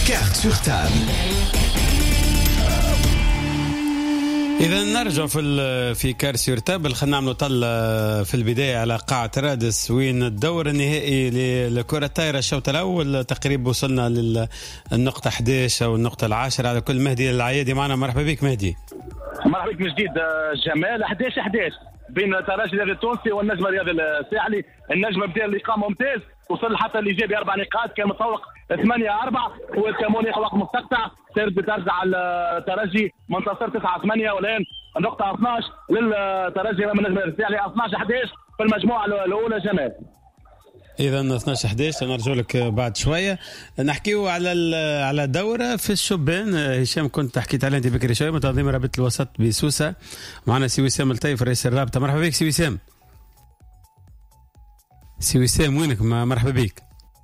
كارت سور تابل. إذا نرجع في كارت سور تابل، خلينا نعملوا طل في البداية على قاعة رادس وين الدور النهائي لكرة الطايرة. الشوط الأول تقريبا وصلنا للنقطة 11 أو النقطة 10 على كل. مهدي العيادي معنا، مرحبا بك مهدي. مرحبا بك من جديد جمال. 11 بين ترجي الرياضي التونسي والنجم الرياضي الساحلي. النجم بدا اللقاء ممتاز، وصل حتى الايجابي 4 نقاط، كان متفوق 8-4 والكاموني وقت مستقطع سير بترجع الترجي منتصر 9-8 والان النقطة 12 للترجي امام النجم الساحلي. 12-11 في المجموعة الأولى جمال. إذا 12-11 نرجع لك بعد شوية. نحكيو على دورة في الشبان. هشام كنت حكيت عليها أنت بكري شوية، متنظمة رابطة الوسط بسوسة. معنا سي وسام الطيف رئيس الرابطة. مرحبا بك سي وسام. سي وسام وينك؟ مرحبا بك.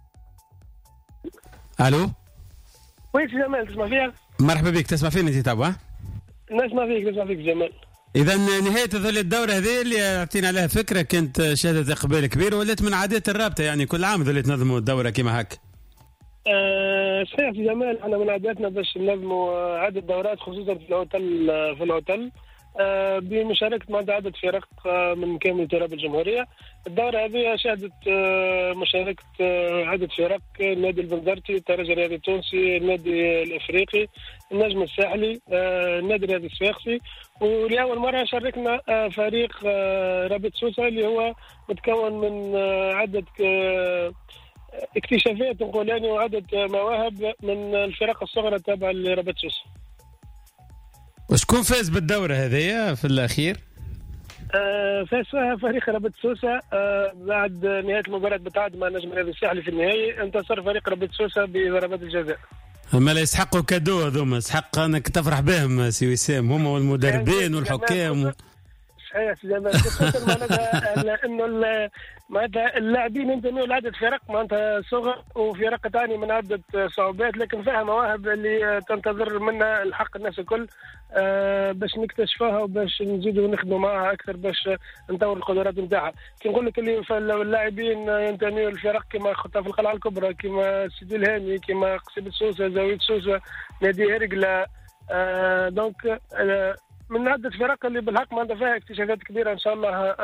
ألو وين سي جمال تسمع فيها؟ مرحبا بك، تسمع فيني أنت تابع؟ نسمع فيك جمال. إذا نهاية هذول الدورة هذه اللي أعطينا عليها فكرة، كانت شهادة إقبال كبير، ولات من عادات الرابطة يعني كل عام ذول تنظموا الدورة كما هك. صحيح في جمال، احنا من عاداتنا باش ننظموا عدد دورات خصوصا في الهوتل بمشاركة عدد فرق من كامل تراب الجمهورية. الدورة هذه شهدت مشاركة عدد فرق: النادي البنزرتي، الترجي الرياضي التونسي، النادي الافريقي، النجم الساحلي، النادي الرياضي الصفاقسي. ولأول مرة شاركنا فريق رابط سوسة اللي هو متكون من عدد اكتشافات نقول يعني وعدد مواهب من الفرق الصغرى التابعة لرابط سوسة. وشكون فاز بالدورة هذه في الأخير؟ فاز فيها فريق رابط سوسة بعد نهاية المباراة بتعادل مع النجم الرياضي الساحلي في النهائي. انتصر فريق رابط سوسة بضربات الجزاء. ما لا يسحقوا كادو هذوما، يسحق انك تفرح بهم سي وسام، هما والمدربين والحكام. صحيح سي جمال، خصوصا معناتها انه معناتها اللاعبين ينتموا لعدة فرق معناتها صغر وفرق ثاني من عدة صعوبات، لكن فيها مواهب اللي تنتظر منا الحق الناس الكل باش نكتشفوها وباش نزيدوا نخدموا معها اكثر باش نطور القدرات نتاعها. كي نقول لك اللي اللاعبين ينتموا للفرق كما خطاف القلعه الكبرى، كما سيدي الهامي، كما قصيبة سوسة، زاوية سوسة، نادي هرقلة، دونك من عدة فرق اللي بالحق معناتها فيها اكتشافات كبيرة. ان شاء الله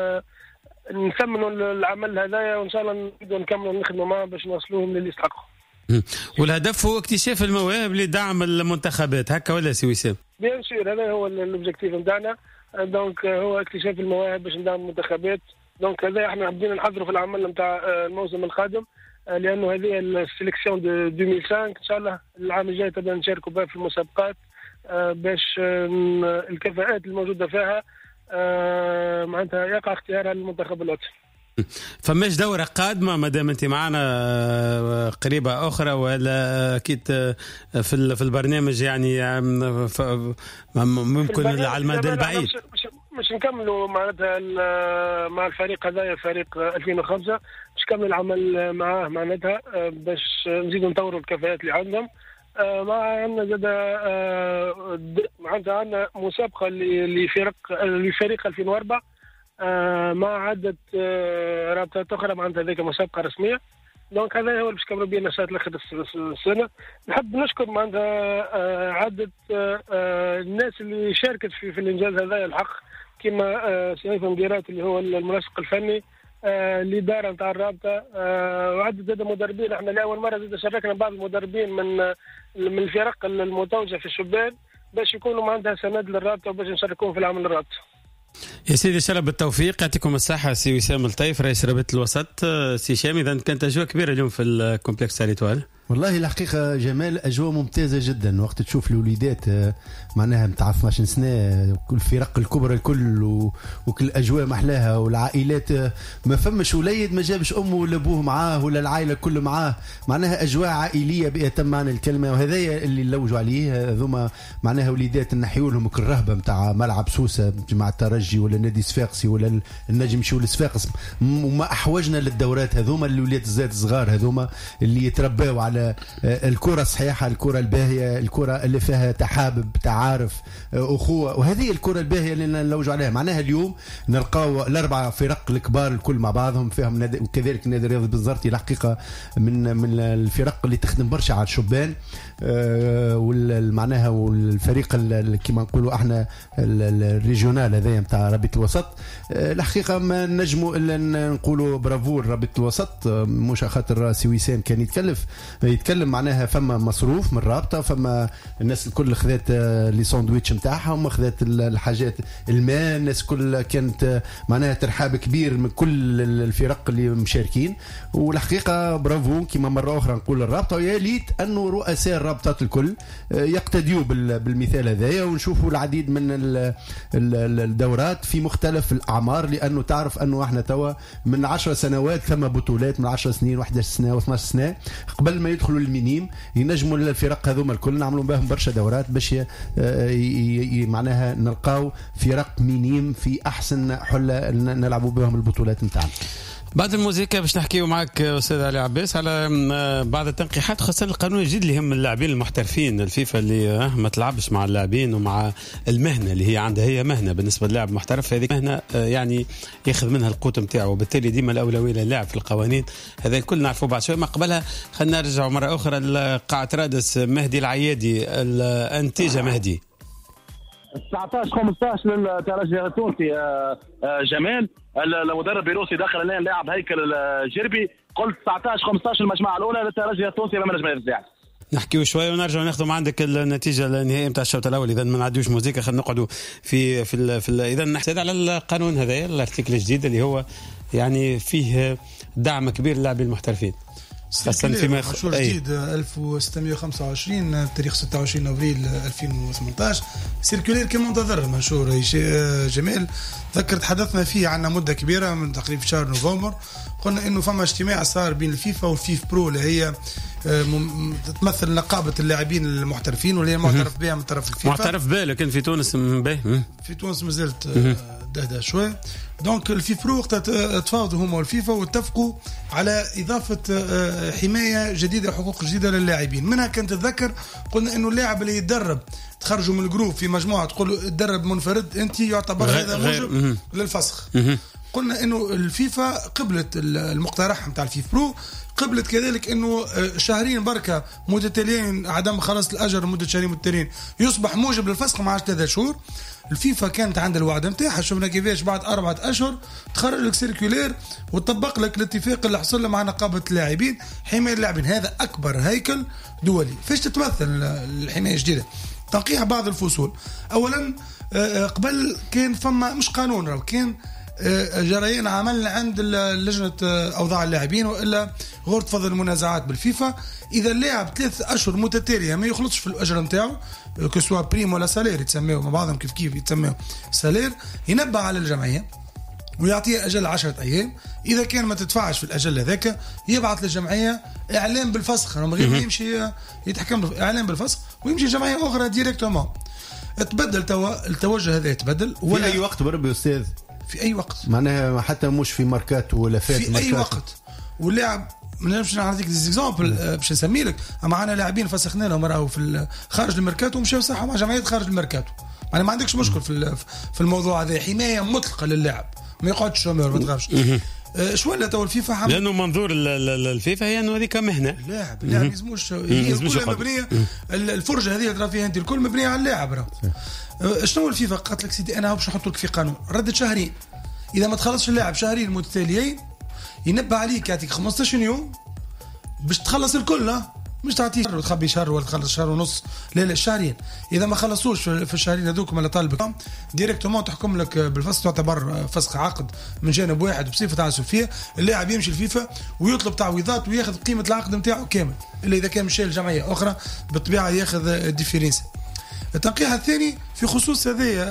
نثمنوا العمل هذايا وان شاء الله نكملوا نخدموا معهم باش نوصلوهم للي يستحقوا. والهدف هو اكتشاف المواهب لدعم المنتخبات، هكا ولا سي وسام؟ بيان سور هذا هو الاوبجيكتيف نتاعنا، دونك هو اكتشاف المواهب باش ندعم المنتخبات. دونك هذا احنا بدينا نحضروا في العمل نتاع الموسم القادم، لانه هذه السيليكسيون دو 2005 ان شاء الله العام الجاي تبدا نشاركوا بها في المسابقات باش الكفاءات الموجوده فيها معناتها يقع اختيارها للمنتخب الوطني. فماش دورة قادمة ما دام انت معنا قريبة اخرى، ولا اكيد في البرنامج يعني ممكن على المدى البعيد؟ مش نكملوا معناتها مع الفريق هذا، فريق 2005 مش نكملوا العمل معاه معناتها باش نزيدوا نطوروا الكفاءات اللي عندهم. مع عندنا زاد معناتها عندنا مسابقة لفريق 2004 مع عدة رابطات أخرى معناتها ذيك مسابقة رسمية. دونك هذا هو اللي باش كملوا بينا ساعة آخر السنة. نحب نشكر معناتها عدة الناس اللي شاركت في الإنجاز هذا الحق، كما سيف مديرات اللي هو المنسق الفني، الإدارة نتاع الرابطة، وعدد زاد مدربين. احنا لأول مرة زاد شاركنا بعض المدربين من الفرق المتوجة في الشبان باش يكونوا معناتها سند للرابطة وباش نشاركوهم في العمل الرابطة. يا سيدي شرف بالتوفيق، يعطيكم الصحة سي وسام الطيف رئيس رابطة الوسط. سي هشام، إذا كانت أجواء كبيرة اليوم في الكومبلكس تاع ليتوال. والله الحقيقة جمال أجواء ممتازة جدا، وقت تشوف الوليدات معناها متاع 12 سنة، كل فرق الكبرى الكل وكل أجواء محلاها، والعائلات ما فمش وليد ما جابش أمه ولا أبوه معاه ولا العائلة كله معاه، معناها أجواء عائلية بأتم معنى الكلمة. وهذا اللي نلوجوا عليه، هذوما معناها وليدات نحيوا لهم الرهبة متاع ملعب سوسة مع الترجي ولا النادي الصفاقسي ولا النجم يمشيوا للصفاقس، وما أحوجنا للدورات هذوما الوليدات الزاد صغار هذوما اللي يتربوا على الكرة الصحيحة، الكرة الباهية، الكرة اللي فيها تحابب، تعارف، أخوة، وهذه الكرة الباهية اللي نلوجوا عليها. معناها اليوم نلقاو الأربعة فرق الكبار الكل مع بعضهم فيهم، وكذلك النادي الرياضي بالزرتي الحقيقة من الفرق اللي تخدم برشا على الشبان، معناها والفريق كما نقولوا احنا الريجيونال هذايا نتاع رابطة الوسط. الحقيقة ما نجموا إلا نقولوا برافور رابطة الوسط، مش خاطر راسي وسام كان يتكلم معناها فما مصروف من الرابطة، فما الناس الكل خذت لي ساندويتش نتاعهم، خذت الحاجات، الماء، الناس كل كانت معناها ترحاب كبير من كل الفرق اللي مشاركين. والحقيقة برافو كما مرة أخرى نقول الرابطة، ويا ليت أنه رؤساء الرابطات الكل يقتديوا بالمثال هذايا، ونشوفوا العديد من الدورات في مختلف الأعمار، لأنه تعرف أنه احنا توا من 10 سنوات ثم بطولات، من 10 سنين و11 سنة و12 سنة قبل ما يدخلوا المينيم ينجموا الفرق هذوما الكل نعملوا بهم برشا دورات باش معناها نلقاو فرق مينيم في أحسن حلة نلعبوا بهم البطولات نتاعنا. بعد الموسيقى باش نحكيو معك أستاذ علي عباس على بعض التنقيحات خاصة القانون الجديد اللي هم اللاعبين المحترفين، الفيفا اللي ما تلعبش مع اللاعبين ومع المهنة اللي هي عندها، هي مهنة بالنسبة للاعب محترف، هذه مهنة يعني ياخذ منها القوت نتاعو، وبالتالي ديما الأولوية للاعب في القوانين. هذا الكل نعرفه بعد شوي. ما قبلها خلينا نرجع مرة أخرى لقاعة رادس مهدي العيادي، الأنتيجة مهدي 19-15 للترجي التونسي. جمال المدرب الروسي دخل الان لاعب هيكل الجربي، قلت 19-15 المجموعه الاولى للترجي التونسي امام نجم الرجال. نحكيو شويه ونرجع ناخذ عندك النتيجه النهائيه نتاع الشوط الاول. اذا ما نعديوش موسيقى خلينا نقعدوا في اذا نحكي على القانون هذا الارتيكل الجديد اللي هو يعني فيه دعم كبير للاعبين المحترفين. مشروع جديد 1625 تاريخ 26 ابريل 2018 سيركولير كما منتظر منشور جمال. ذكر تحدثنا فيه عنا مده كبيره من تقريبا في شهر نوفمبر، قلنا انه فما اجتماع صار بين الفيفا والفيف برو اللي هي تمثل نقابه اللاعبين المحترفين واللي هي معترف بها من طرف الفيفا. معترف بها لكن في تونس في تونس مازالت ده شوي. دونك الفيف برو وقت تفاوضوا هما والفيفا واتفقوا على إضافة حماية جديدة، حقوق جديدة للاعبين. منها كانت تتذكر قلنا إنه اللاعب اللي يتدرب تخرجوا من الجروب في مجموعة تقولوا تدرب منفرد أنت يعتبر هذا موجب للفسخ. قلنا إنه الفيفا قبلت المقترح متاع الفيف برو، قبلت كذلك انه شهرين بركه متتاليين عدم خلاص الاجر مده شهرين متتاليين يصبح موجب للفسخ مع 3 شهور. الفيفا كانت عند الوعد نتاعها، شفنا كيفاش بعد 4 أشهر تخرج لك سيركولير وتطبق لك الاتفاق اللي حصل له مع نقابه اللاعبين حمايه اللاعبين. هذا اكبر هيكل دولي. فاش تتمثل الحمايه الجديده؟ تنقيح بعض الفصول. اولا قبل كان فما مش قانون، كان جريان عمل عند لجنة أوضاع اللاعبين وإلا غرفة فضل المنازعات بالفيفا. إذا اللاعب 3 أشهر متتالية ما يخلصش في الأجر نتاعو كسوا بريم ولا سالير يتسميه مع بعضهم كيف يتسميه سالير، ينبه على الجمعية ويعطيه أجل 10 أيام. إذا كان ما تدفعش في الأجل هذاك يبعث للجمعية إعلان بالفسخ، غير ما يمشي يتحكم إعلان بالفسخ ويمشي جمعية أخرى ديريكتومون. تبدل التوجه هذا يتبدل ولا أي وقت بربي أستاذ، في أي وقت معناها حتى مش في ماركات ولا فات في ماركات. أي وقت. واللاعب مش نعطيك ديزيكزامبل باش نسمي لك، معنا لاعبين فسخنا لهم راهو في خارج الميركاتو ومشاو صحوا مع جمعيات خارج الميركاتو. يعني ما عندكش مشكل في الموضوع هذا، حماية مطلقة لللاعب ما يقعدش شومير ما تغابش. شو ولا تو الفيفا حمل لانه منظور الفيفا هي انه هذيك مهنه اللاعب يلزموش هي كلها مبنيه الفرجه هذه ترى فيها انت الكل مبنيه على اللاعب راه. شنو الفيفا قالت لك سيدي انا باش نحط لك في قانون ردة شهرين، اذا ما تخلصش اللاعب شهرين متتاليين ينبه عليك يعطيك 15 يوم باش تخلص الكل، مش تعطيه شهر وتخبي شهر ولا تخلص شهر ونص، لا شهرين. اذا ما خلصوش في الشهرين هذوك ما طالبك ديريكتومون تحكم لك بالفسخ، تعتبر فسخ عقد من جانب واحد بصفه تعسفيه. اللاعب يمشي الفيفا ويطلب تعويضات وياخذ قيمه العقد نتاعو كامل، الا اذا كان مشى لجمعيه اخرى بالطبيعه ياخذ ديفيرنس. التنقيح الثاني في خصوص هذه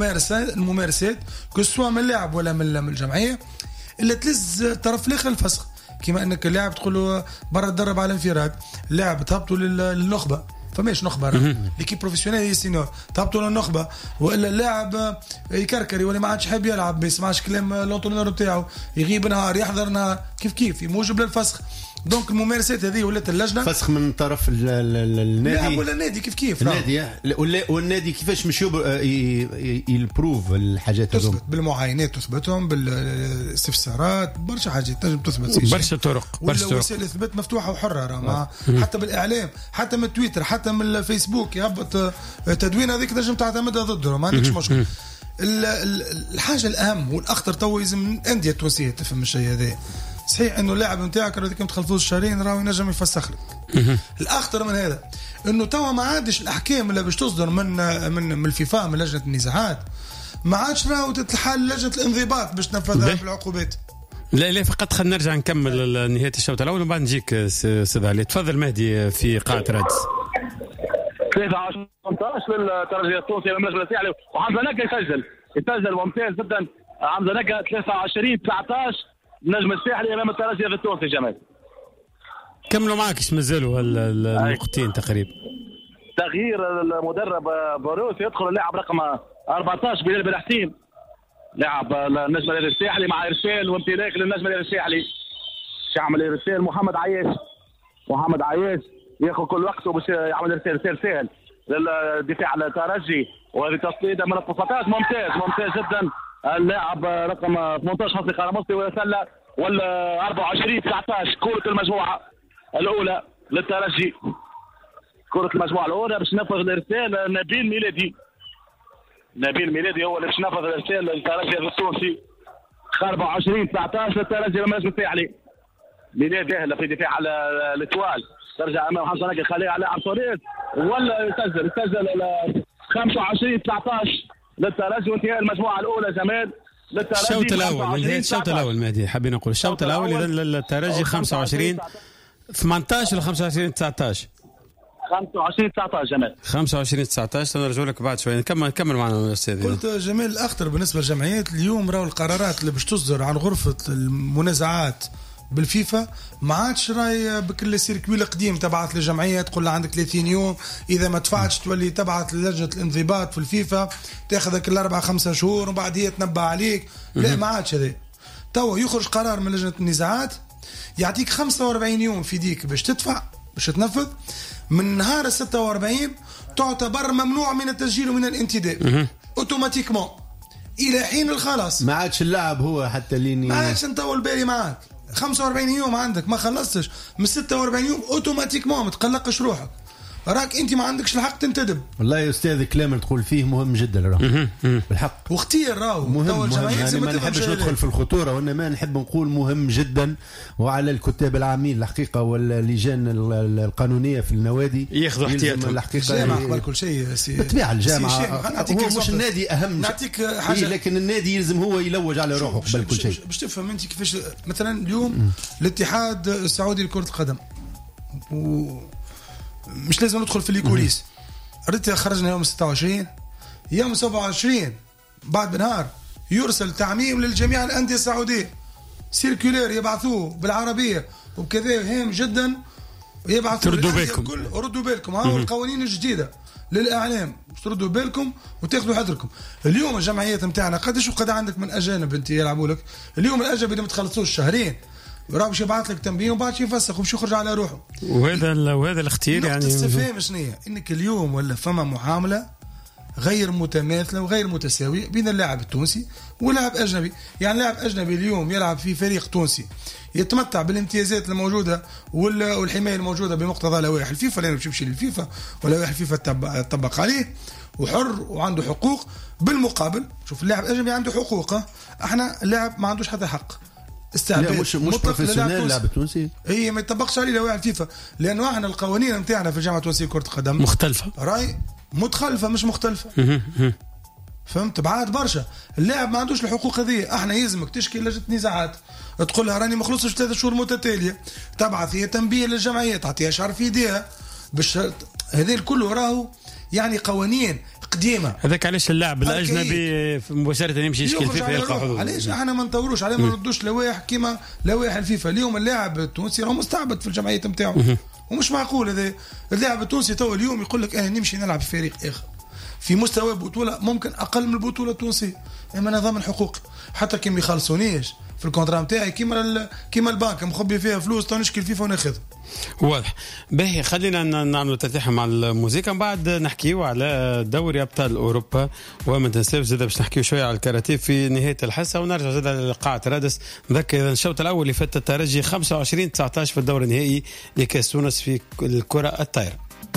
الممارسات كسوا من اللاعب ولا من الجمعيه اللي تلز طرف الاخر الفسخ، كما انك اللاعب تقول له برا تدرب على انفراد، اللاعب تهبطوا للنخبه، فماش نخبه ليكيب بروفيسيونيل هي سينيور تهبطوا للنخبه، والا اللاعب يكركري ولا ما عادش حاب يلعب، ما يسمعش كلام لونترونور نتاعو، يغيب نهار يحضر نهار، كيف يموجب للفسخ. دونك الممارسات هذه ولات اللجنه فسخ من طرف النادي ولا النادي كيف النادي والنادي كيفاش مش يبروف الحاجات هذوما تثبت بالمعاينات تثبتهم بالاستفسارات برشا حاجات تنجم تثبت برشا طرق وسائل الاثبات مفتوحه وحره حتى بالاعلام حتى من تويتر حتى من الفيسبوك يهبط تدوين هذيك تنجم تعتمدها ضده ما عندكش مشكل. الحاجه الاهم والاخطر تو لازم الانديه التونسيه تفهم الشيء هذا. صحيح انه اللاعب نتاعك راهو ما تخلفوش شهرين راهو ينجم يفسخ لك. الاخطر من هذا انه توا ما عادش الاحكام اللي باش تصدر من الفيفا من لجنه النزاعات ما عادش راهو تتحل لجنه الانضباط باش تنفذها بالعقوبات. لا فقط خلينا نرجع نكمل نهايه الشوط الاول وبعد نجيك سيد علي. تفضل مهدي في قاعه رادس. 13 18 للترجي التونسي امام النجم الساحلي وحمزه نقا يسجل ممتاز جدا. حمزه نقا 23 19 النجم الساحلي امام الترجي التونسي. جمال كملوا معك ايش مازالوا النقطتين تقريبا. تغيير المدرب بوروس يدخل اللاعب رقم 14 بلال بن حسين لاعب النجم الساحلي مع ارسال وامتلاك للنجم الساحلي. يعمل ارسال محمد عياش ياخذ كل وقته باش يعمل ارسال سهل للدفاع على الترجي وهذه تصويده من التصفيات ممتاز جدا. اللاعب رقم 18 حسني قرموسي وسله ولا 24 19 كرة المجموعة الأولى للترجي. كرة المجموعة الأولى باش نفذ الإرسال نبيل ميلادي هو اللي باش نفذ الإرسال للترجي التونسي. 24 19 للترجي امام النجم الساحلي. ميلادي هلا في دفاع على الاتوال ترجع امام حمزه نقا خليه على لاعب صريح ولا يسجل 25 19 للترجي وانتهاء المجموعة الأولى. جمال الشوط الأول من نهاية الشوط الأول مهدي حابين نقول الشوط الأول إذا للترجي 25 18 ولا 25 19 25 19 جمال 25 19 نرجع لك بعد شوي. كمل معنا أستاذ. قلت جمال الأخطر بالنسبة للجمعيات اليوم راهو القرارات اللي باش تصدر عن غرفة المنازعات بالفيفا ما عادش راي بكل السيركوي القديم تبعت للجمعيه تقول له عندك 30 يوم اذا ما دفعتش تولي تبعت للجنه الانضباط في الفيفا تاخذك ال4-5 شهور ومن بعد هي تنبه عليك. لا ما عادش هذا. توا يخرج قرار من لجنه النزاعات يعطيك 45 يوم في ديك باش تدفع باش تنفذ. من نهار 46 تعتبر ممنوع من التسجيل ومن الانتداب اوتوماتيكمون الى حين الخلاص. ما عادش اللاعب هو حتى لين ما عادش نطول بالي معاك 45 يوم عندك ما خلصتش من 46 يوم اوتوماتيكمون ما تقلقش روحك راك انت ما عندكش الحق تنتدب. والله يا استاذ الكلام اللي تقول فيه مهم جدا راهو بالحق واختيار راهو مهم يعني ما نحبش ندخل في الخطوره وانما نحب نقول مهم جدا. وعلى الكتاب العامين الحقيقه واللجان القانونيه في النوادي ياخذوا احتياطهم. الحقيقه الجامعه قبل كل شيء بالطبيعه الجامعه هو مش النادي اهم نعطيك حاجه لكن النادي يلزم هو يلوج على روحه قبل كل شيء. باش تفهم انت كيفاش مثلا اليوم الاتحاد السعودي لكره القدم مش لازم ندخل في الكوليس. ريت خرجنا يوم 26 يوم 27 بعد بنهار يرسل تعميم للجميع الأندية السعودية سيركولير يبعثوه بالعربية وبكذا هام جدا يبعثوا ردوا بالكم ها القوانين الجديدة للإعلام تردوا بالكم وتاخذوا حذركم. اليوم الجمعيات نتاعنا قداش وقد عندك من أجانب انت يلعبوا لك اليوم الأجانب إذا ما تخلصوش شهرين راه باش يبعث لك تنبيه وبعد يفسخ وباش يخرج على روحه. وهذا الاختيار يعني الاستفهام شنو انك اليوم ولا فما معامله غير متماثله وغير متساويه بين اللاعب التونسي واللاعب اجنبي. يعني لاعب اجنبي اليوم يلعب في فريق تونسي يتمتع بالامتيازات الموجوده والحمايه الموجوده بمقتضى لوائح الفيفا لانه يمشي للفيفا ولوائح الفيفا تطبق عليه وحر وعنده حقوق. بالمقابل شوف اللاعب الاجنبي عنده حقوق احنا اللاعب ما عندوش حتى حق استعباد مش بروفيسيونيل اللاعب التونسي هي ما يطبقش عليه لوائح الفيفا لانه احنا القوانين نتاعنا في الجامعه التونسيه لكره القدم مختلفه راي متخلفه مش مختلفه. فهمت بعاد برشا. اللاعب ما عندوش الحقوق هذه. احنا يلزمك تشكي لجنه نزاعات تقول لها راني ما خلصتش 3 شهور متتاليه تبعث هي تنبيه للجمعيه تعطيها شهر في ايديها بالشرط هذا الكل راهو يعني قوانين قديمه. هذاك علاش اللاعب الاجنبي مباشره يمشي يشكي الفيفا يلقى حظوظ. علاش احنا ما نطوروش عليه ما نردوش لوائح كيما لوائح الفيفا. اليوم اللاعب التونسي راه مستعبد في الجمعيه نتاعو ومش معقول هذا. اللاعب التونسي تو اليوم يقول لك انا نمشي نلعب في فريق اخر في مستوى بطوله ممكن اقل من البطوله التونسيه. اما نظام الحقوق حتى كي ما يخلصونيش في الكونترا نتاعي كيما البنك مخبي فيها فلوس تنشكي الفيفا وناخذها. واضح. باهي خلينا نعملوا ترتيح مع الموسيقى، من بعد نحكيوا على دوري ابطال اوروبا، وما تنساوش زاد باش نحكيوا شويه على الكاراتيه في نهايه الحصه، ونرجع زاد لقاعه رادس. نذكر الشوط الاول اللي فات الترجي 25-19 في الدور النهائي لكاس تونس في الكره الطايره.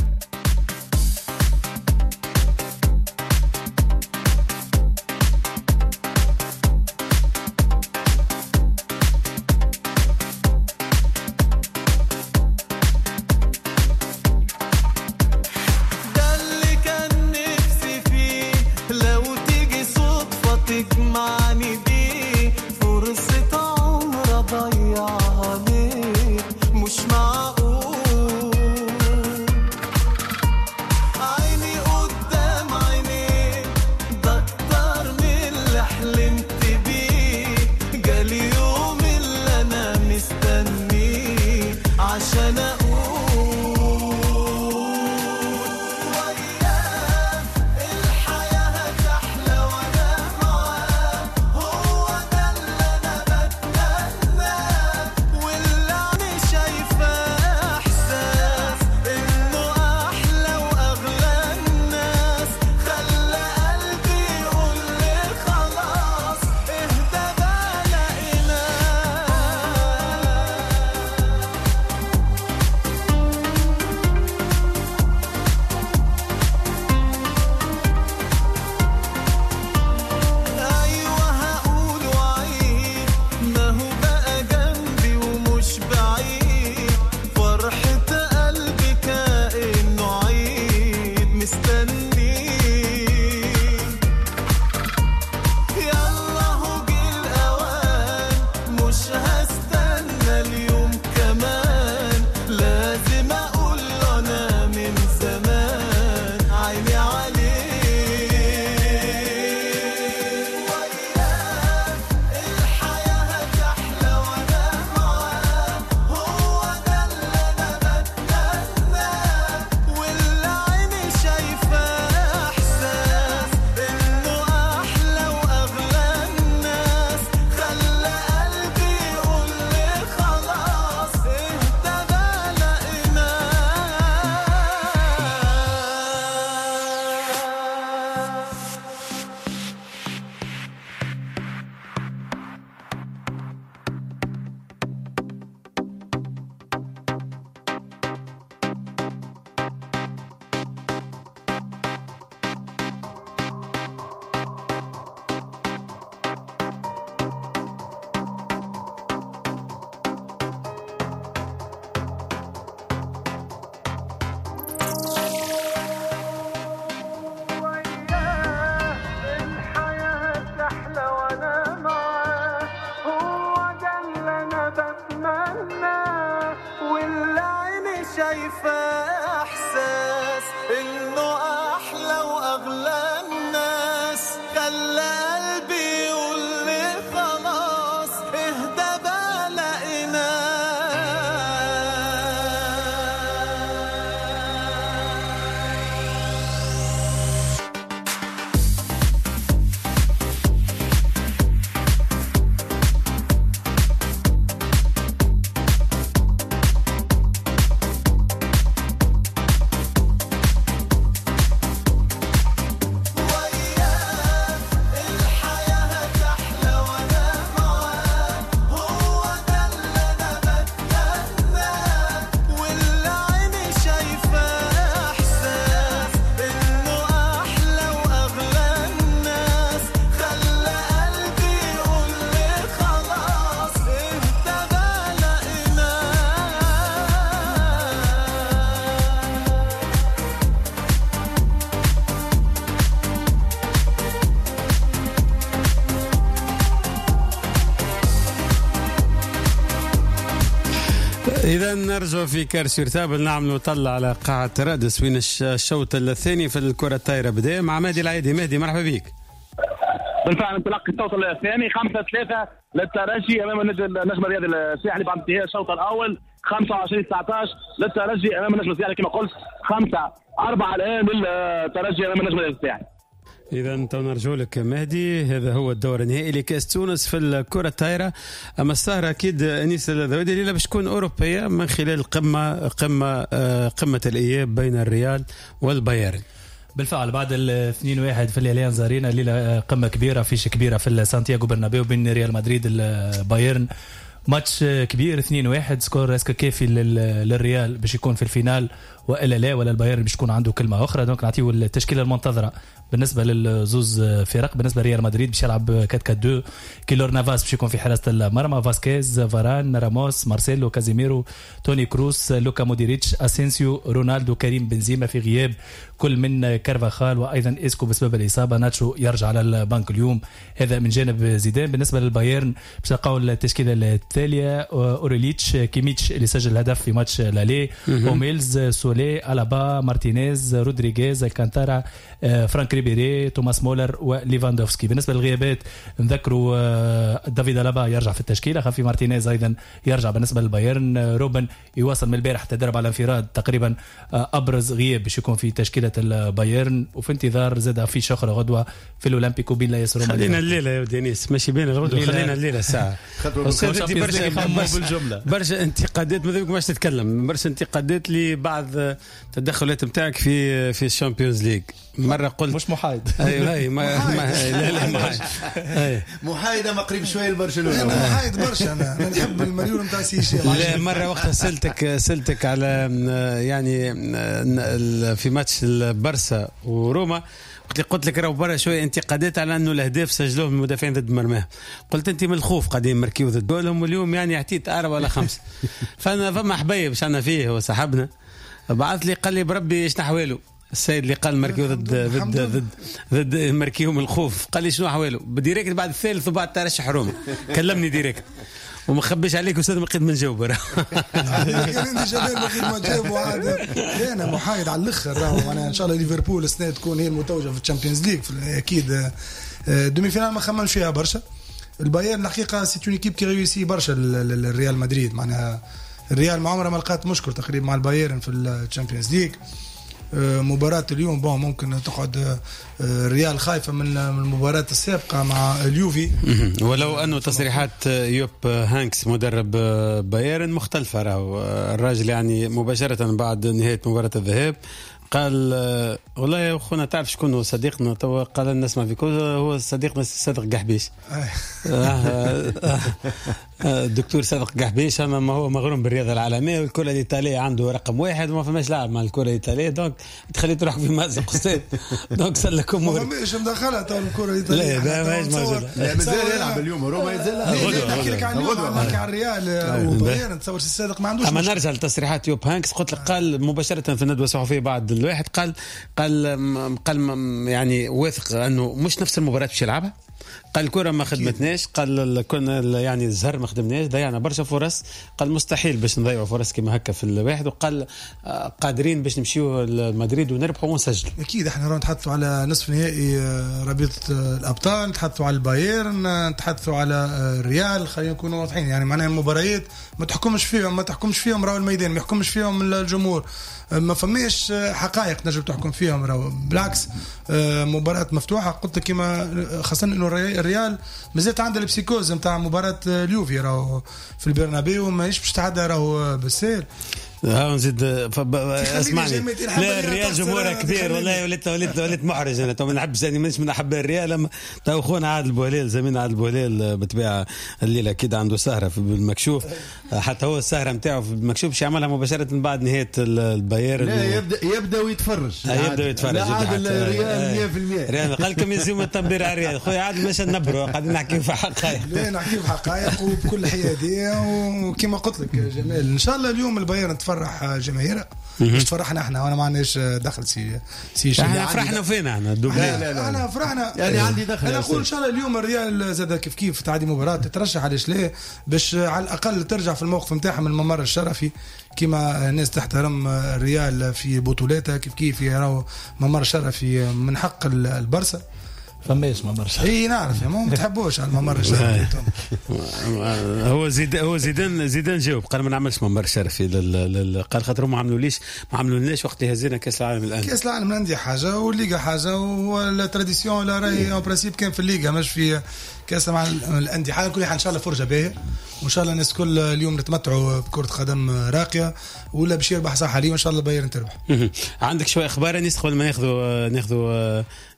إذا نرجع في كارثة تابل نعم نطلع على قاعة رادس وين الشوط الثاني في الكرة الطايرة بدأ مع مهدي العيدي. مهدي مرحبا بك. بالفعل انطلاق الشوط الثاني 5-3 للترجي امام النجم الرياضي الساحلي بعد انتهاء الشوط الاول. 25-19 للترجي امام النجم الساحلي كما قلت. 5-4 الان للترجي امام النجم الرياضي الساحلي. إذا نرجو لك مهدي. هذا هو الدور النهائي لكأس تونس في الكرة الطايرة. أما السهرة أكيد أنيس الذوادي ليلة باش تكون أوروبية من خلال قمة الإياب بين الريال والبايرن. بالفعل بعد 2-1 في الاليانز ارينا ليله قمه كبيره فيش كبيره في سانتياغو برنابيو بين ريال مدريد البايرن. ماتش كبير 2-1 سكور اسكو كافي للريال باش يكون في الفينال والا لا ولا البايرن باش يكون عنده كلمه اخرى. دونك نعطيو التشكيله المنتظره بالنسبه للزوز فرق. بالنسبه لريال مدريد باش يلعب 4-4-2 كيلور نافاس باش يكون في حراسه المرمى، فاسكيز، فاران، راموس، مارسيلو، كازيميرو، توني كروس، لوكا مودريتش، اسينسيو، رونالدو، كريم بنزيما في غياب كل من كارفاخال وايضا اسكو بسبب الاصابه. ناتشو يرجع على البنك اليوم. هذا من جانب زيدان. بالنسبه للبايرن باش نلقاو التشكيله التاليه: اوريليتش، كيميتش اللي سجل الهدف في ماتش لالي، اوميلز، سولي، الابا، مارتينيز، رودريغيز، الكانتارا، فرانك ريبيري، توماس مولر وليفاندوفسكي. بالنسبه للغيابات نذكروا دافيد الابا يرجع في التشكيله، خافي مارتينيز ايضا يرجع. بالنسبه للبايرن روبن يواصل من البارح تدرب على انفراد، تقريبا ابرز غياب باش يكون في تشكيله البايرن، وفي انتظار زاد في شخره غدوه في الاولمبيكو بين لا ياسر. خلينا الليله يا دينيس ماشي بين الغدوه، خلينا الليله ساعه. برشا انتقادات ماذا بك باش تتكلم. برشا انتقادات لبعض التدخلات نتاعك في الشامبيونز ليج. مره قلت مش محايد. ايوه لا محايد ما قريب شويه لبرشلونه. انا محايد برشا. انا نحب المليون نتاع سيشي. لا مره وقتها سلتك على يعني في ماتش البرسا وروما قلت لك راهو برا شويه انتقادات على انه الاهداف سجلوهم المدافعين ضد مرماهم. قلت انت من الخوف قاعدين مركيو ضد جولهم، واليوم يعني اعطيت 4 ولا 5. فانا فما حبايب باش عنا فيه وصاحبنا بعث لي قال لي بربي ايش نحواله السيد اللي قال مركيو ضد مركيهم الخوف. قال لي شنو احواله ديريكت بعد الثالث وبعد ترشح روما. كلمني ديريكت وما خبيش عليك استاذ ما قيد من جاوب. يعني انت جبال ما قيد ما جاوب عاد. انا محايد على الاخر راهو. انا ان شاء الله ليفربول السنه تكون هي المتوجه في الشامبيونز ليج اكيد. دومي فينال ما خممش فيها برشا. البايرن الحقيقه سي اون ايكيب كي ريوسي برشا الريال مدريد. معناها الريال ما عمره ما لقات مشكل تقريبا مع البايرن في الشامبيونز ليج. مباراة اليوم ممكن تقعد الريال خايفة من المباراة السابقة مع اليوفي. ولو أنه تصريحات يوب هانكس مدرب بايرن مختلفة. راهو الراجل يعني مباشرة بعد نهاية مباراة الذهاب قال والله يا أخونا تعرف شكون هو صديقنا تو. قال نسمع فيك هو صديقنا صادق قحبيش. الدكتور صادق قحبيش ما هو مغروم بالرياضة العالمية والكرة الإيطالية عنده رقم 1 وما فماش لاعب مع الكرة الإيطالية. دونك تخلي تروح في مازق أستاذ. دونك سلك أمور. ما فماش مداخلة تو الكرة الإيطالية. لا ماش موجود. مازال يلعب اليوم روما ينزل. نحكي لك عن اليوم نحكي عن الريال وبايرن. تصور الصادق ما عندوش. أما نرجع لتصريحات يوب هانكس قلت لك قال مباشرة في الندوة الصحفية بعد الواحد قال يعني واثق أنه مش نفس المباراة باش يلعبها. قال الكرة ما خدمتناش. قال كنا يعني الزهر ما خدمناش ضيعنا برشا فرص. قال مستحيل باش نضيعوا فرص كما هكا في الواحد. وقال قادرين باش نمشيو لمدريد ونربحوا ونسجلوا. اكيد احنا راح نتحدثوا على نصف نهائي رابطة الابطال، نتحدثوا على البايرن، نتحدثوا على الريال. خلينا نكونوا واضحين يعني معناها المباريات ما تحكمش فيهم راهو الميدان، ما يحكمش فيهم الجمهور. ما فماش حقائق نجم تحكم فيهم راهو. بالعكس مباراة مفتوحة. قلت كما خاصة انه الريال مازالت عنده البسيكوز نتاع مباراة اليوفي راهو في البرنابيو ما باش تعدى راهو بالسير. نزيد اسمعني. لا الريال جمهوره كبير والله. وليت محرج. انا تو ما نحبش يعني مانيش من احباء الريال. اما تو خونا عادل بوهليل زميلنا عادل بوهليل بطبيعه الليله اكيد عنده سهره في المكشوف. حتى هو السهره نتاعو في المكشوف باش يعملها مباشره بعد نهايه البايرن. لا يبدا ويتفرج. يبدا ويتفرج. عادل الريال 100%. ريال قال لكم يزيم التنبير على الريال. خويا عادل مش نبروا قاعدين نحكي في حقائق. لا نحكي في حقائق وبكل حياديه. وكما قلت لك جمال ان شاء الله اليوم البايرن تفرح جماهيره مش تفرحنا احنا. وانا ما عنديش دخل سي احنا فرحنا فينا احنا لا انا فرحنا يعني عندي دخل. انا اقول ان شاء الله اليوم الريال زاد كيف تعدي مباراه تترشح علاش لا باش على الاقل ترجع في الموقف نتاعها من الممر الشرفي كما الناس تحترم الريال في بطولاتها كيف يراو ممر شرفي من حق البرسا. فماش ممر شرفي. اي نعرف يا ما تحبوش على الممر الشرفي. هو زيدان جاوب قال ما نعملش ممر شرفي قال خاطر ما عملولناش وقت اللي هزينا كاس العالم الان. كاس العالم للانديه حاجه والليغا حاجه والتراديسيون لا راهي اون برانسيب كان في الليغا مش في كاس العالم للانديه حاجه. كل حال ان شاء الله فرجه باهيه وان شاء الله الناس كل اليوم نتمتعوا بكره قدم راقيه ولا باش يربح صح عليه وان شاء الله بايرن تربح. عندك شويه اخبار انيس قبل ما ناخذوا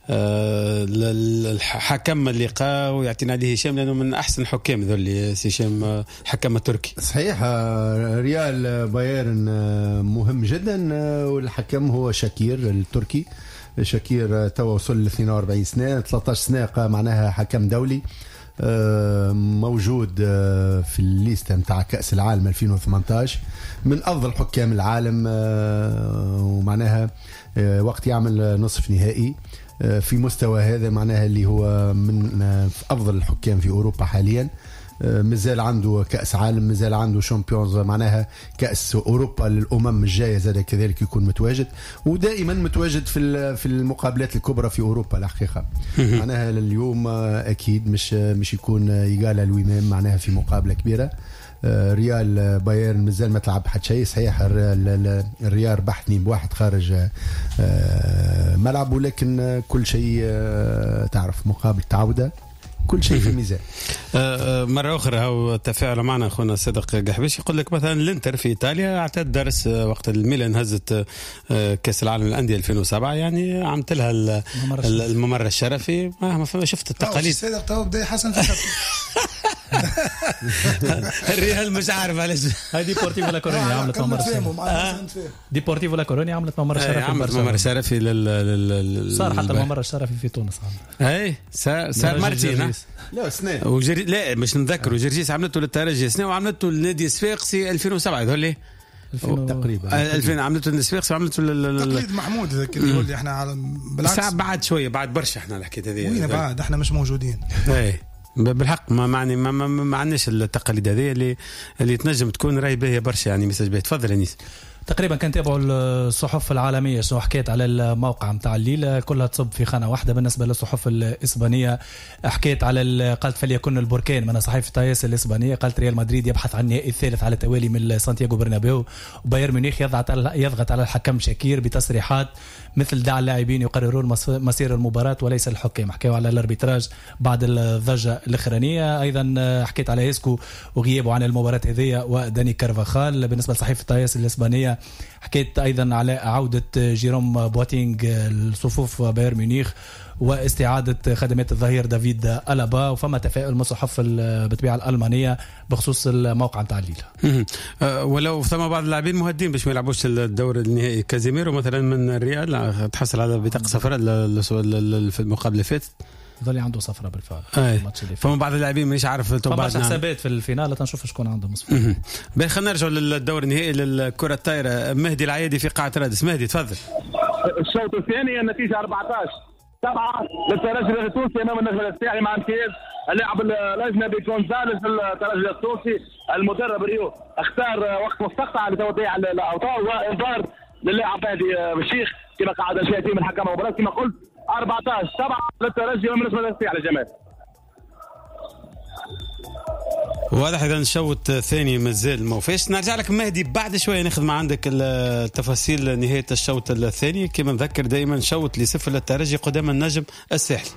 الحكم اللقاء ويعطينا عليه هشام لانه من احسن الحكام ذولي هشام حكم التركي. صحيح ريال بايرن مهم جدا والحكم هو شاكير التركي. شاكير تو وصل ل 42 سنه 13 سنه معناها حكم دولي موجود في الليسته نتاع كأس العالم 2018 من افضل حكام العالم ومعناها وقت يعمل نصف نهائي في مستوى هذا معناها اللي هو من افضل الحكام في اوروبا حاليا. مازال عنده كأس عالم مازال عنده شامبيونز معناها كأس أوروبا للأمم الجاية زاد كذلك يكون متواجد ودائما متواجد في المقابلات الكبرى في أوروبا الحقيقة. معناها اليوم أكيد مش يكون يقال الومام معناها في مقابلة كبيرة. ريال بايرن مازال ما تلعب حد شيء صحيح. الريال بحثني بواحد خارج ملعب ولكن كل شيء تعرف مقابل تعودة كل شيء في الميزان. مرة أخرى هو تفاعل معنا أخونا صدق قحبيش يقول لك مثلا الانتر في إيطاليا اعتاد درس وقت الميلان هزت كأس العالم للأندية 2007 يعني عملت لها الممر الشرفي ما شفت التقاليد. صدق تو بدأ حسن الريال مش عارف علاش. هاي ديبورتيفو لا كورونيا عملت ممر شرفي. ديبورتيفو لا كورونيا عملت ممر شرفي. عملت ممر شرفي صار حتى الممر الشرفي في تونس. اي صار مرتين. لا سنة لا مش نذكر جرجيس عملته للترجي سنة وعملته للنادي الصفاقسي 2007 هذول تقريبا 2000 عملته للصفاقسي وعملته تقليد محمود ذاك اللي يقول لي احنا على بالعكس بعد شويه بعد برشا احنا الحكايه هذه وين بعد احنا مش موجودين. اي بالحق ما عندناش التقاليد هذه اللي تنجم تكون راهي باهيه برشا يعني مساج باهي. تفضل انيس. تقريبا كان تابعوا الصحف العالميه شنو حكيت على الموقع نتاع الليله كلها تصب في خانه واحده. بالنسبه للصحف الاسبانيه حكيت على قالت فليكن البركان من صحيفه تايس الاسبانيه قالت ريال مدريد يبحث عن النهائي الثالث على التوالي من سانتياغو برنابيو وبايرن ميونخ يضغط على الحكم شاكير بتصريحات مثل دع اللاعبين يقررون مصير المباراه وليس الحكام. حكيوا على الاربيتراج بعد الضجه الاخرانيه. ايضا حكيت على اسكو وغيابه عن المباراه هذه وداني كارفاخال. بالنسبه لصحيفه تايس الاسبانيه حكيت ايضا على عوده جيروم بواتينغ لصفوف بايرن ميونخ واستعادة خدمات الظهير دافيد ألابا. وفما تفاؤل من الصحف بالطبيعة الألمانية بخصوص الموقع نتاع الليلة. ولو ثم بعض اللاعبين مهدين باش ما يلعبوش الدور النهائي. كازيميرو مثلا من الريال تحصل على بطاقة صفراء في المقابلة اللي فاتت ظل عنده صفرة بالفعل. فما بعض اللاعبين مش عارف فما حسابات في الفينال تنشوف شكون عنده مصفر. خلينا نرجع للدور النهائي للكرة الطايرة. مهدي العيادي في قاعة رادس. مهدي تفضل. الشوط الثاني النتيجة 14-7 للترجي التونسي امام النجم الساحلي مع امتياز اللاعب الاجنبي جونزاليز الترجي التونسي. المدرب ريو اختار وقت مستقطع لتوضيع الاوضاع وانذار للاعب مهدي بالشيخ كما قاعد يتم الحكم المباراة كما قلت 14-7 للترجي امام النجم الساحلي. جمال واضح اذا الشوط الثاني مازال ما فيش. نرجع لك مهدي بعد شويه ناخذ ما عندك التفاصيل نهايه الشوط الثاني. كما نذكر دائما شوط لصفر للترجي قدام النجم الساحلي.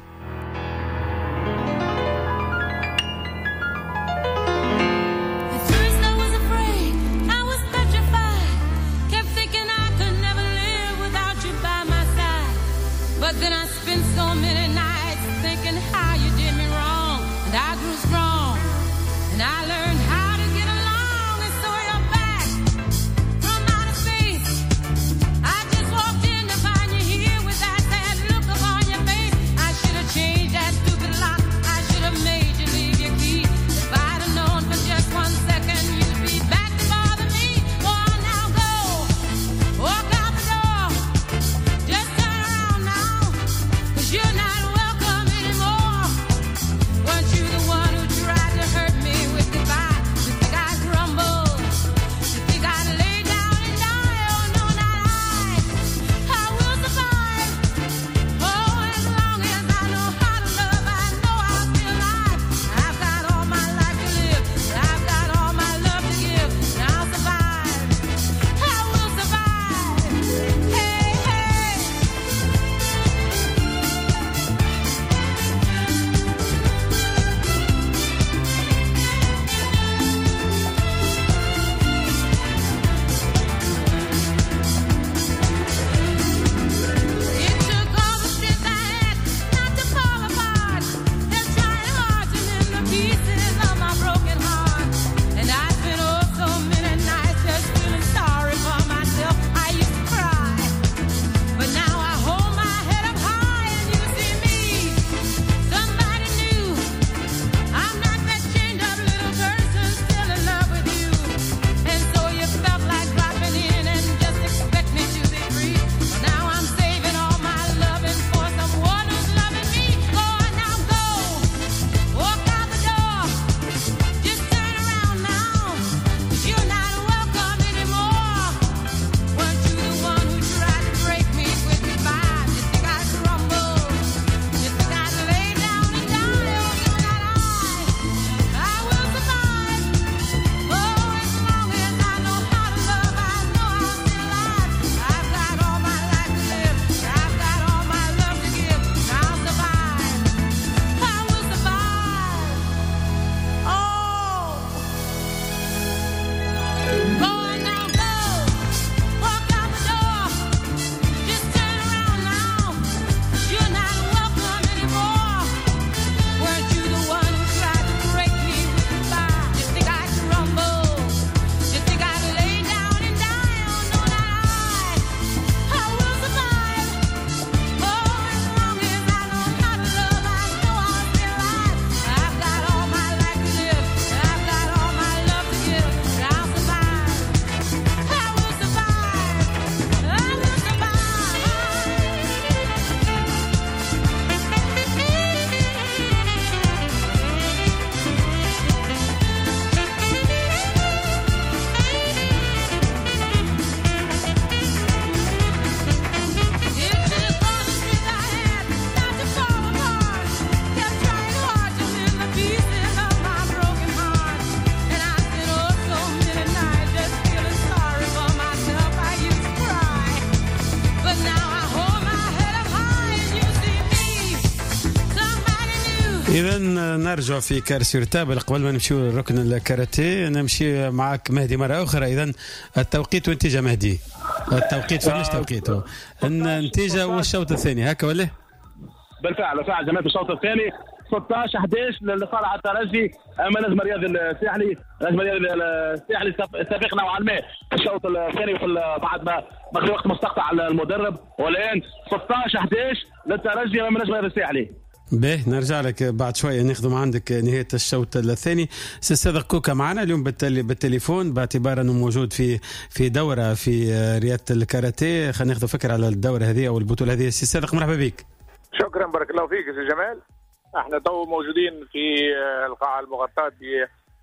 إذا نرجع في كارسيورتاب. قبل ما نمشيو لركن الكاراتيه نمشي معك مهدي مرة أخرى. إذا التوقيت والنتيجة مهدي. التوقيت فماش توقيته. النتيجة والشوط الثاني هكا ولا؟ بالفعل جماعة الشوط الثاني 16-11 لصالح الترجي امام نجم الرياضي الساحلي. نجم الرياضي الساحلي سابق نوعا ما في الشوط الثاني بعد ما بقي وقت مستقطع على المدرب، والان 16-11 للترجي امام نجم الرياضي الساحلي. باهي نرجع لك بعد شويه ناخذ عندك نهايه الشوط الثاني. سي صادق كوكا معنا اليوم بالتليفون باعتبار انه موجود في دوره في رياضه الكاراتيه. خلينا ناخذ فكره على الدوره هذه او البطوله هذه. سي صادق مرحبا بك. شكرا بارك الله فيك سي جمال. احنا تو موجودين في القاعه المغطاه في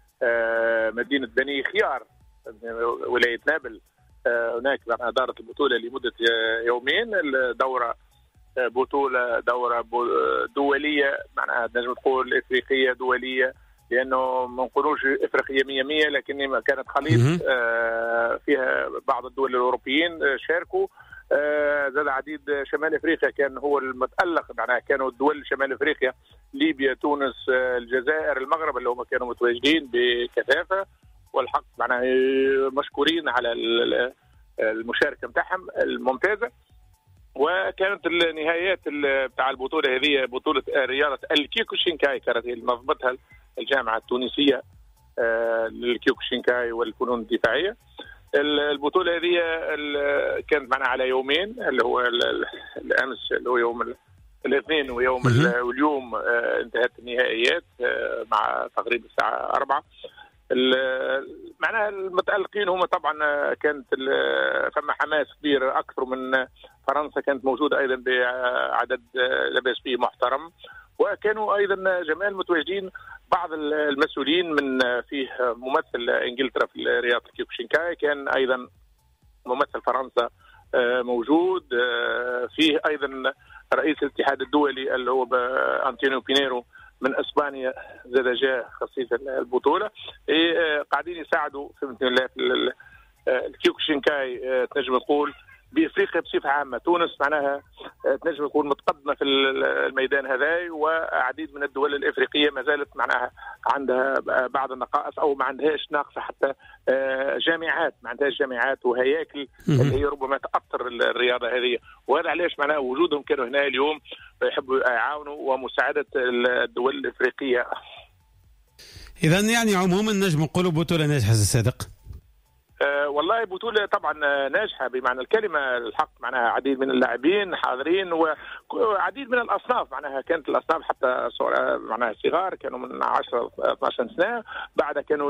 مدينه بني خيار ولايه نابل. هناك دارت البطوله لمده يومين. الدوره دوره دوليه، معناها نجم تقول افريقيه دوليه، لانه ما نقولوش افريقيه 100% لكن كانت خليط فيها بعض الدول الاوروبيين شاركوا. زاد عديد شمال افريقيا كان هو المتألق، معناها كانوا الدول شمال افريقيا ليبيا تونس الجزائر المغرب اللي هم كانوا متواجدين بكثافه، والحق معناها مشكورين على المشاركه نتاعهم الممتازه. وكانت النهايات بتاع البطوله هذه بطوله رياضه الكيوكوشينكاي كاراتيه اللي نظمتها الجامعه التونسيه للكيوكوشينكاي والفنون الدفاعيه. البطوله هذه كانت معنا على يومين، اللي هو الامس اللي هو يوم الاثنين ويوم واليوم انتهت النهائيات مع تقريبا الساعه 4. معناها المتألقين هم طبعا كانت فما حماس كبير اكثر من فرنسا، كانت موجوده ايضا بعدد لا باس به محترم. وكانوا ايضا جمال متواجدين بعض المسؤولين من فيه ممثل انجلترا في رياضه الكيوكوشينكاي، كان ايضا ممثل فرنسا موجود فيه، ايضا رئيس الاتحاد الدولي اللي هو أنطونيو بينيرو من اسبانيا زاد جاء خصيص البطوله. قاعدين يساعدوا في الكيوكوشينكاي تنجم تقول بافريقيا بصفه عامه. تونس معناها تنجم تكون متقدمه في الميدان هذا، وعديد من الدول الافريقيه ما زالت معناها عندها بعض النقائص او ما عندهاش ناقصه حتى جامعات، ما عندهاش جامعات وهياكل اللي هي ربما تاثر الرياضه هذه. وهذا علاش معناها وجودهم كانوا هنا اليوم يحبوا يعاونوا ومساعده الدول الافريقيه. اذا يعني عموما نجم نقولوا بطوله ناجحه الصادق. والله بطولة طبعا ناجحة بمعنى الكلمة الحق، معناها عديد من اللاعبين حاضرين وعديد من الأصناف، معناها كانت الأصناف حتى معناها صغار كانوا من 10-12 سنة، بعد كانوا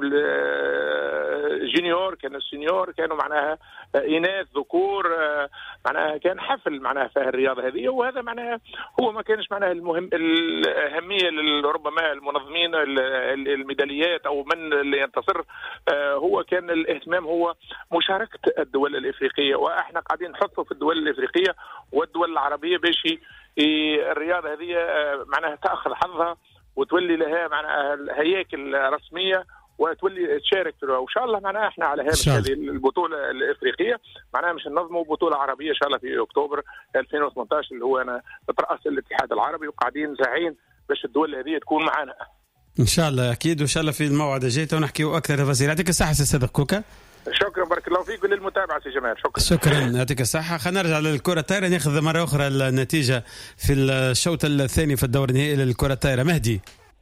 الجونيور كانوا السينيور كانوا معناها إناث ذكور، معناها كان حفل معناها في الرياضة هذه. وهذا معناها هو ما كانش معناها الأهمية ربما المنظمين الميداليات أو من اللي ينتصر، هو كان الاهتمام هو مشاركة الدول الإفريقية. وإحنا قاعدين نحطه في الدول الإفريقية والدول العربية باش الرياضة هذه معناها تأخذ حظها وتولي لها معناها هياكل رسمية وتولي تشارك وإن شاء الله. معناها إحنا على هذه البطولة الإفريقية معناها مش ننظموا بطولة عربية إن شاء الله في أكتوبر 2018 اللي هو أنا بترأس الاتحاد العربي، وقاعدين ساعين باش الدول هذه تكون معنا ان شاء الله. اكيد وان شاء الله في الموعد الجاي ونحكيوا اكثر تفاصيل. يعطيك الصحه سي صادق كوكا. شكرا بارك الله فيك وللمتابعه سي جمال. شكرا يعطيك الصحه. خلينا نرجع للكره الطايره ناخذ مره اخرى النتيجه في الشوط الثاني في الدور النهائي للكره الطايره. مهدي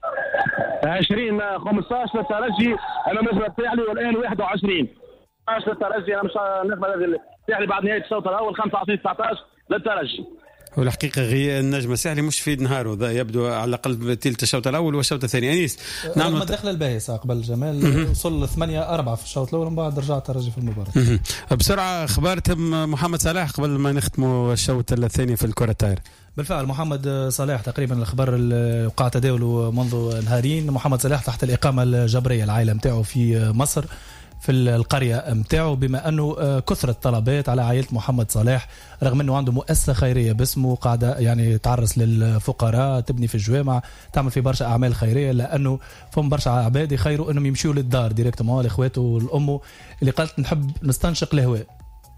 20-15 للترجي امام نجم الساحلي، والان 21 للترجي امام نجم الساحلي بعد نهايه الشوط الاول 25-19 للترجي. والحقيقه النجم الساحلي مش في نهاره ذا، يبدو على الاقل ثلث الشوط الاول والشوط الثاني. انيس نعم الدخله الباهظه قبل جمال وصل 8-4 في الشوط الاول، ومن بعد رجع الترجي في المباراه. بسرعه اخبار تم محمد صلاح قبل ما نختموا الشوط الثاني في الكره الطايره. بالفعل محمد صلاح تقريبا الأخبار اللي وقع تداوله منذ نهارين. محمد صلاح تحت الإقامة الجبرية، العائلة متاعه في مصر في القرية متاعه، بما أنه كثرة طلبات على عائلة محمد صلاح رغم أنه عنده مؤسسة خيرية باسمه قاعدة يعني تعرس للفقراء، تبني في الجوامع، تعمل في برشا أعمال خيرية، لأنه فهم برشا عباد يخيروا أنهم يمشيوا للدار ديريكتومون لإخواته والأمه اللي قالت نحب نستنشق الهواء.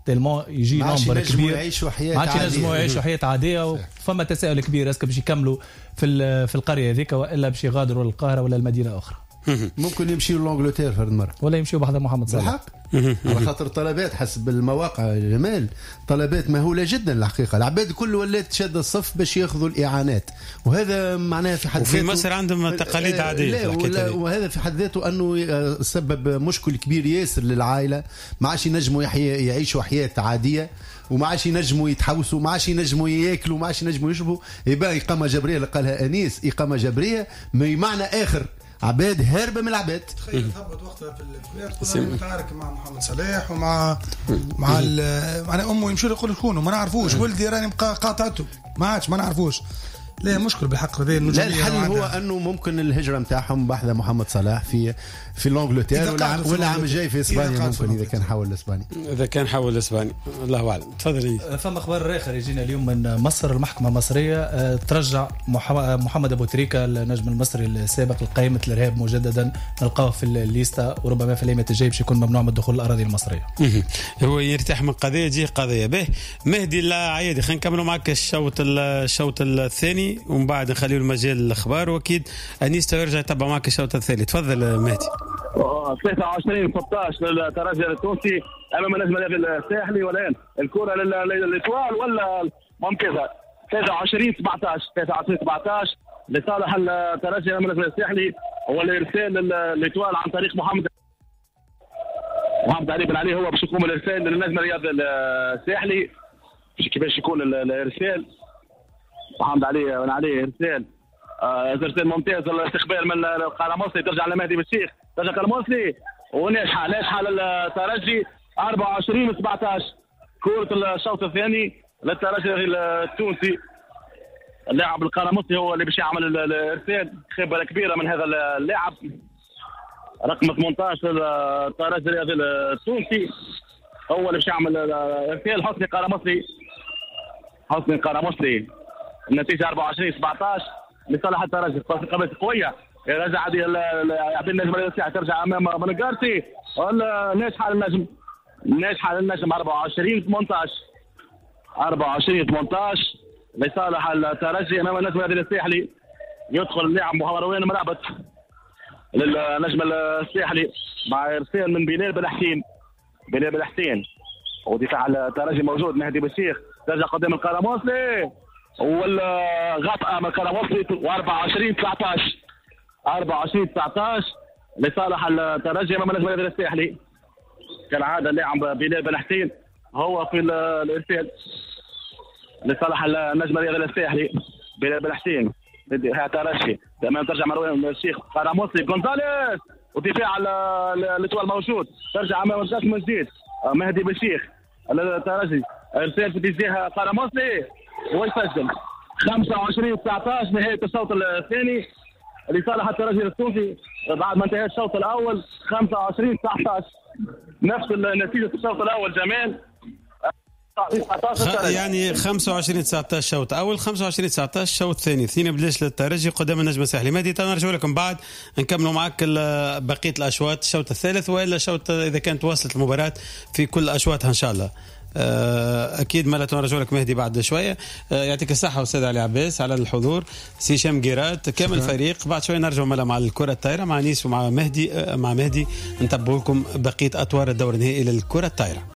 تلمون يجي نمبر كبير ما عادش ينجموا يعيشوا حياه عاديه. فما تساؤل كبير اسكو باش يكملوا في القريه هذيك والا باش يغادروا للقاهره ولا المدينه اخرى. ممكن يمشيوا لانجلتير في المره ولا يمشيوا بحضر محمد صلاح على خاطر طلبات حسب المواقع جمال طلبات مهوله جدا الحقيقه. العباد كل ولات شاده الصف باش ياخذوا الاعانات وهذا معناها في حد ذاته وفي مصر عندهم تقاليد عاديه وهذا في حد ذاته انه سبب مشكل كبير ياسر للعائله. ما عادش ينجموا يعيشوا حياه عاديه وما عادش ينجموا يتحوسوا ما عادش ينجموا ياكلوا ما عادش ينجموا يشربوا. يبقى اقامه جبريه اللي قالها انيس اقامه جبريه بمعنى اخر عباد هاربه من العباد. تخيل تهبط وقتها في الكويت كنا متعارك مع محمد صلاح ومع مع امه يمشوا يقولوا شكون ما نعرفوش ولدي راني قاطعته ما عادش ما نعرفوش. لا مشكل بالحق هذا. لا الحل هو انه ممكن الهجره نتاعهم بحذا محمد صلاح في الانجلتير ولا عام الجاي في اسبانيا ممكن اذا كان حول لاسبانيا الله اعلم. تفضل. فما خبر اخر يجينا اليوم من مصر. المحكمه المصريه ترجع محمد ابو تريكه النجم المصري السابق لقائمه الارهاب مجددا. نلقاه في الليسته وربما في الايام الجايه باش يكون ممنوع من الدخول الاراضي المصريه. هو يرتاح من قضيه يجي قضيه به. مهدي لا عادي خلينا نكملوا معك الشوط الثاني ومن بعد نخليوا المجال الاخبار واكيد انيس يرجع يتبع معك الشوط الثاني. تفضل مهدي. 23-16 للترجي التونسي امام النجم الساحلي والان الكره للاطوال ولا ممتازه 23-17 لصالح الترجي امام النجم الساحلي. هو الارسال للاطوال عن طريق محمد علي بن علي. هو باش يقوم الارسال للنجم الرياضي الساحلي. كيفاش يكون الارسال محمد علي بن علي ارسال ارسال ممتاز. الاستقبال من القرموسي ترجع لمهدي بالشيخ ترجع القرموسي وناجحه للترجي 24-17 كرة الشوط الثاني للترجي التونسي. اللاعب القرموسي هو اللي باش يعمل الارسال. خبره كبيره من هذا اللاعب رقم 18 الترجي الرياضي التونسي هو اللي باش يعمل الارسال. حسني قرموسي النتيجه 24-17 لصالح الترجي. قبل قويه رجع يعطي النجم الساحلي ترجع امام بنغارسي ناجحه للنجم 24-18 لصالح الترجي امام النجم الساحلي. يدخل اللاعب مروان مرابط للنجم الساحلي مع ارسال من بلال بن حسين ودفاع الترجي موجود. مهدي بالشيخ ترجع قدام القرموسي والغطاء من القرموسي 24-19 لصالح الترجي امام النجم الساحلي. كالعاده اللاعب بلال بن حسين هو في الارسال لصالح النجم الساحلي. بلال بن حسين الترجي تمام ترجع مروان الشيخ قرموسي غونزاليز ودفاع الاطوال موجود. ترجع امام القسم من جديد مهدي بالشيخ الترجي ارسال في اتجاه قرموسي ويسجل 25-19 نهايه الشوط الثاني لصالح الترجي التونسي بعد ما انتهى الشوط الاول 25-19 نفس النتيجه الشوط الاول. جمال يعني 25-19 شوط اول 25-19 شوط ثاني 2 بلاش للترجي قدام النجم الساحلي. مهدي نرجع لكم بعد نكملوا معك بقيه الاشواط الشوط الثالث والا شوط اذا كانت وصلت المباراه في كل اشواطها ان شاء الله. اكيد ما لا تنرجع لك مهدي بعد شويه. يعطيك الصحه استاذ علي عباس على الحضور. سي شام جيرات كامل الفريق. بعد شويه نرجع مع الكره الطايره مع نيس ومع مهدي نتبعوا لكم بقيه اطوار الدور النهائي للكره الطايره.